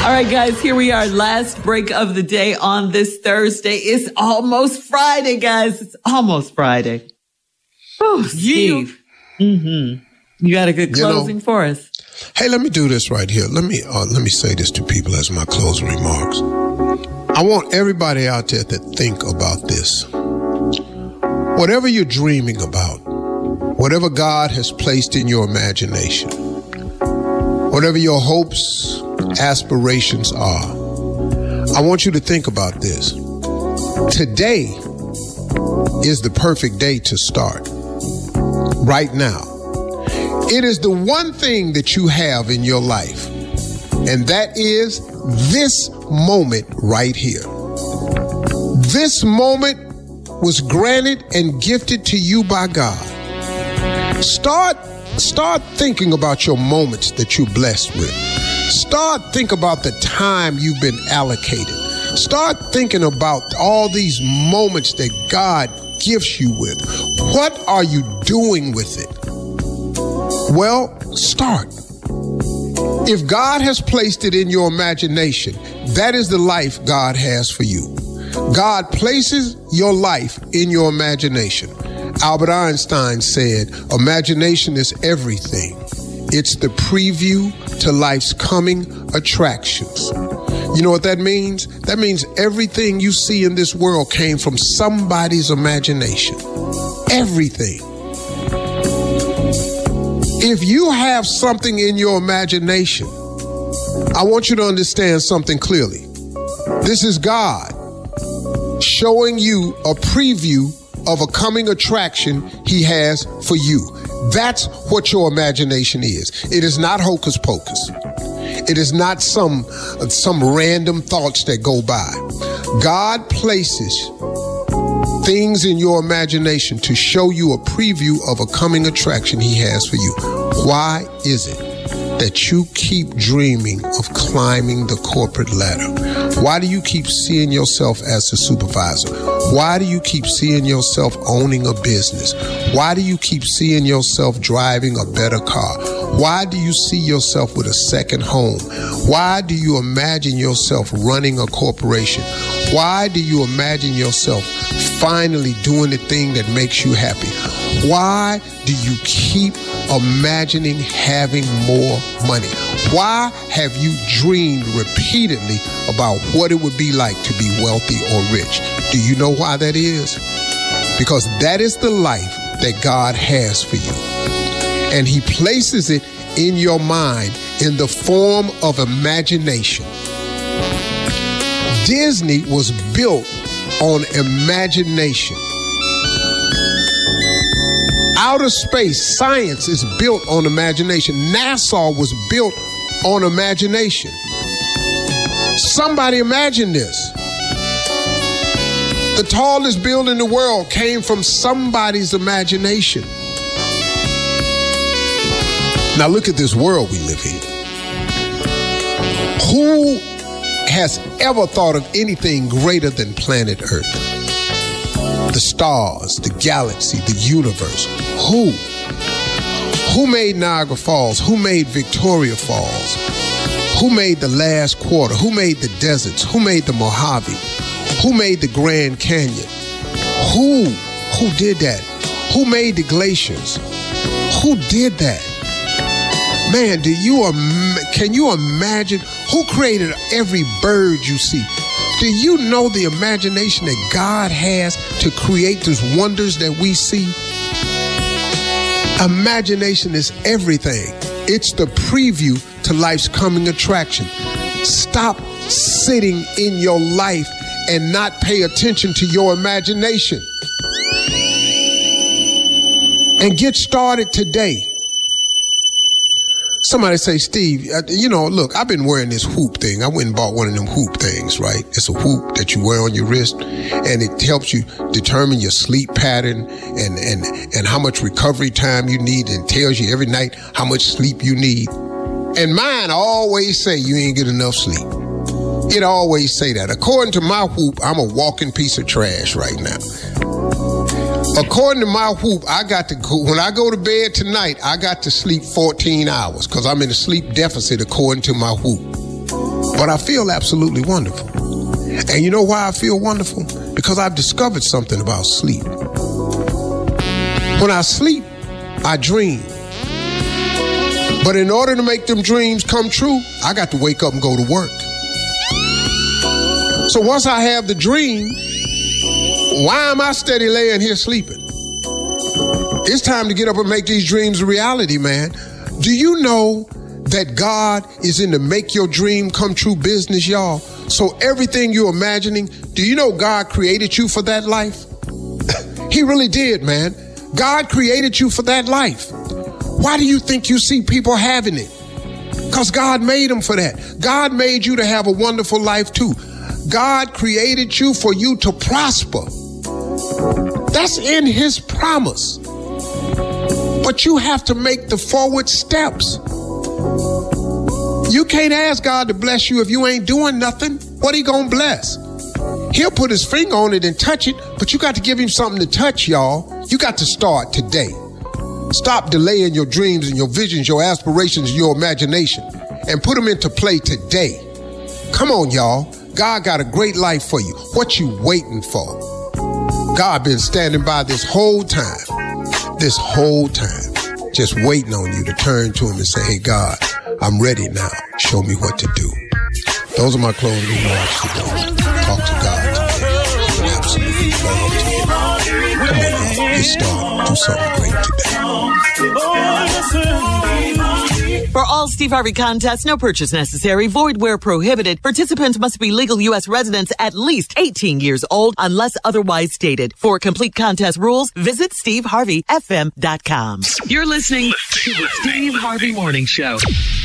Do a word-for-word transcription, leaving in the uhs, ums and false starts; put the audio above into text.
All right, guys, here we are. Last break of the day on this Thursday. It's almost Friday, guys. It's almost Friday. Oh, Steve. Mm-hmm. You got a good closing you know, for us. Hey, let me do this right here. Let me uh, let me say this to people as my closing remarks. I want everybody out there to think about this. Whatever you're dreaming about, whatever God has placed in your imagination, whatever your hopes, aspirations are, I want you to think about this. Today is the perfect day to start. Right now. It is the one thing that you have in your life, and that is this moment right here. This moment was granted and gifted to you by God. Start, start thinking about your moments that you're blessed with. Start thinking about the time you've been allocated. Start thinking about all these moments that God gifts you with. What are you doing with it? Well, start. If God has placed it in your imagination, that is the life God has for you. God places your life in your imagination. Albert Einstein said, imagination is everything. It's the preview to life's coming attractions. You know what that means? That means everything you see in this world came from somebody's imagination. Everything. If you have something in your imagination, I want you to understand something clearly. This is God showing you a preview of a coming attraction he has for you. That's what your imagination is. It is not hocus pocus. It is not some, some random thoughts that go by. God places things in your imagination to show you a preview of a coming attraction he has for you. Why is it that you keep dreaming of climbing the corporate ladder? Why do you keep seeing yourself as a supervisor? Why do you keep seeing yourself owning a business? Why do you keep seeing yourself driving a better car? Why do you see yourself with a second home? Why do you imagine yourself running a corporation? Why do you imagine yourself finally doing the thing that makes you happy? Why do you keep imagining having more money? Why have you dreamed repeatedly about what it would be like to be wealthy or rich? Do you know why that is? Because that is the life that God has for you. And he places it in your mind in the form of imagination. Disney was built on imagination. Outer space, science is built on imagination. NASA was built on imagination. Somebody imagine this. The tallest building in the world came from somebody's imagination. Now look at this world we live in. Who has ever thought of anything greater than planet Earth? The stars, the galaxy, the universe. Who? Who made Niagara Falls? Who made Victoria Falls? Who made the last quarter? Who made the deserts? Who made the Mojave? Who made the Grand Canyon? Who? Who did that? Who made the glaciers? Who did that? Man, do you im- can you imagine who created every bird you see? Do you know the imagination that God has to create these wonders that we see? Imagination is everything. It's the preview to life's coming attraction. Stop sitting in your life and not pay attention to your imagination. And get started today. Somebody say, Steve, uh, you know, look, I've been wearing this hoop thing. I went and bought one of them hoop things, right? It's a hoop that you wear on your wrist, and it helps you determine your sleep pattern and, and, and how much recovery time you need, and tells you every night how much sleep you need. And mine always say you ain't get enough sleep. It always say that. According to my whoop, I'm a walking piece of trash right now. According to my whoop, I got to go, when I go to bed tonight, I got to sleep fourteen hours because I'm in a sleep deficit according to my whoop. But I feel absolutely wonderful. And you know why I feel wonderful? Because I've discovered something about sleep. When I sleep, I dream. But in order to make them dreams come true, I got to wake up and go to work. So once I have the dream, why am I steady laying here sleeping? It's time to get up and make these dreams a reality, man. Do you know that God is in the make your dream come true business, y'all? So everything you're imagining, do you know God created you for that life? He really did, man. God created you for that life. Why do you think you see people having it? Because God made them for that. God made you to have a wonderful life too. God created you for you to prosper. That's in his promise. But you have to make the forward steps. You can't ask God to bless you if you ain't doing nothing. What he gonna bless? He'll put his finger on it and touch it, but you got to give him something to touch, y'all. You got to start today. Stop delaying your dreams and your visions, your aspirations, your imagination, and put them into play today. Come on, y'all. God got a great life for you. What you waiting for? God been standing by this whole time, this whole time, just waiting on you to turn to him and say, hey, God, I'm ready now. Show me what to do. Those are my closing remarks today. Talk to God today. Absolutely love today. Come on, y'all. Get started. Do something great today. For all Steve Harvey contests, no purchase necessary, void where prohibited. Participants must be legal U S residents at least eighteen years old unless otherwise stated. For complete contest rules, visit steve harvey f m dot com. You're listening to the Steve Harvey Morning Show.